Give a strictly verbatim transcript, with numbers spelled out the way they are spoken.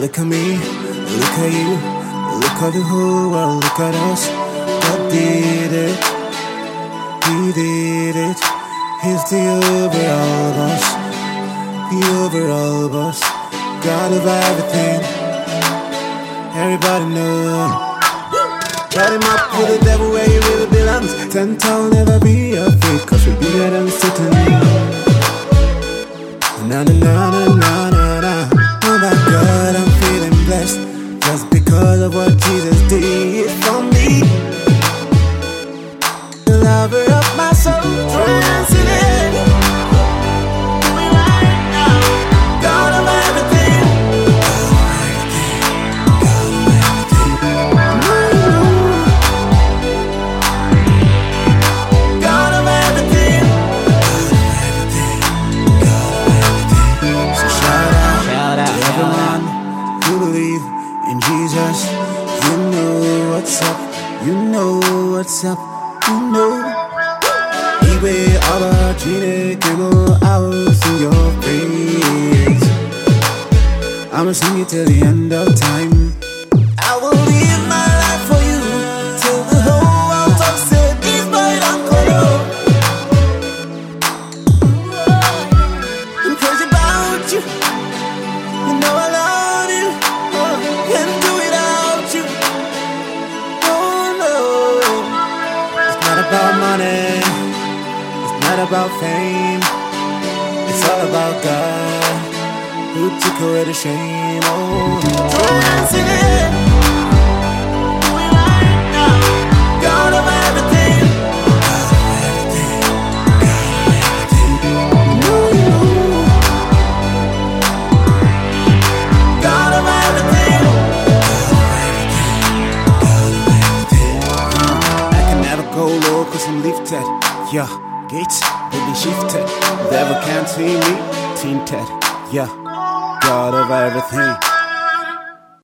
Look at me, look at you, look at the whole world, look at us. God did it, He did it. He's the overall boss, the overall boss, God of everything. Everybody know. Got him up with the devil where he really belongs. Ten town never be afraid, cause we're bigger than Satan. Na na na na na na na. Oh my God, I'm feeling blessed just because of what Jesus did for me. The lover of my soul, transcendent. Jesus, you know what's up, you know what's up, you know. Iwe aba chine kemo, I will sing your praise. I'ma sing it till the end of time. I will live my life for you till the whole world talks it. This boy don't call. I'm crazy about you. You know I love you. Can't do without you. Oh no. It's not about money, it's not about fame. It's all about God, who took away the shame. Oh, dance in it. Do it right now. God of everything. God of everything. God of everything. God of everything. Go low cause I'm lifted, yeah. Gates will be shifted. Devil can't see me, tinted, yeah. God of everything.